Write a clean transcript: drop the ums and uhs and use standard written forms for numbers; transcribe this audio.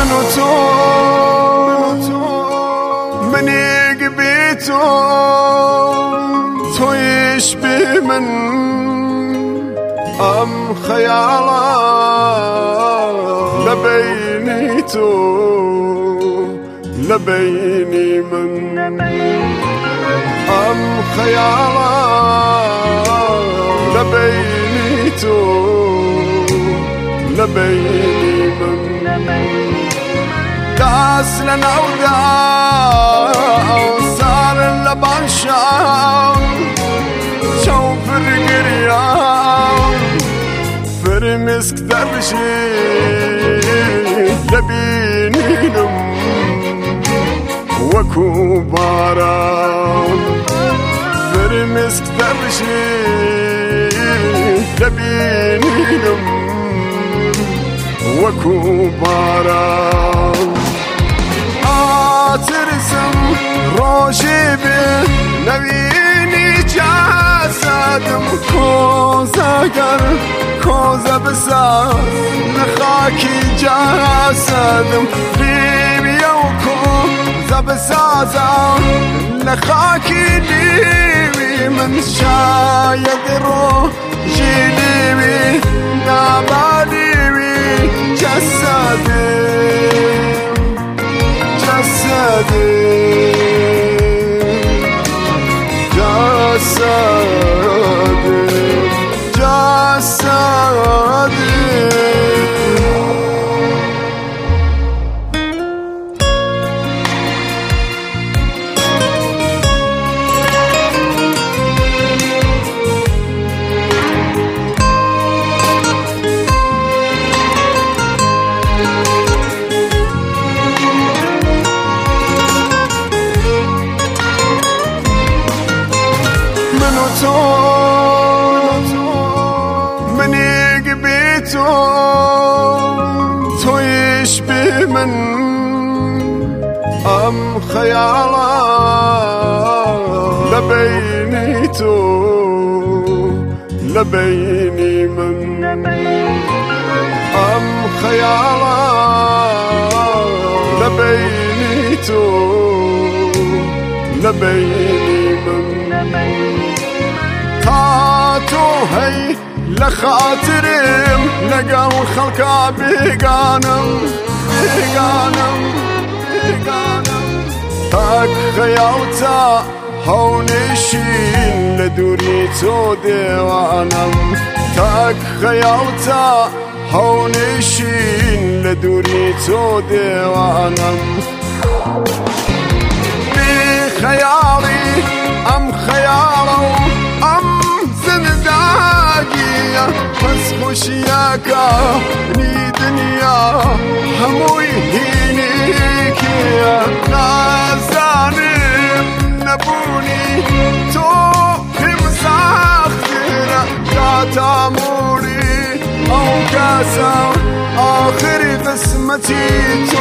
من و تو منی بی تویش بی من ام خیالا لبینی تو لبینی من ام خیالا لبینی تو لبینی من داس لنا صار اللبان شام شوف القريان فرمسك ترشي لبيني نم وكوبارا فرمسك ترشي لبيني نم وكوبارا ترسم روشي بنبيني جاسدم كوزاقر كوزا بساس نخاكي جاسدم ليبي وكوزا بساسا نخاكي ليبي من شايد روشي ليبي نابا ليبي جسدم مني قبيتو تويش بمن ام خيالا لبيني تو لبيني من ام خيالا لبيني تو لبيني من تاتو هي لخاطرم لقاو خلقا بيقانم تاك خيالتا هونشين لدوري تو ديوانم تاك خيالتا هونشين لدوري تو ديوانم بخيالي ام خيالو ام زنداقية بس خوشياكا ني دنيا هموي هينيكيا نازانم نبوني تو مساخرة كاتاموري او كاسا آخر قسمتي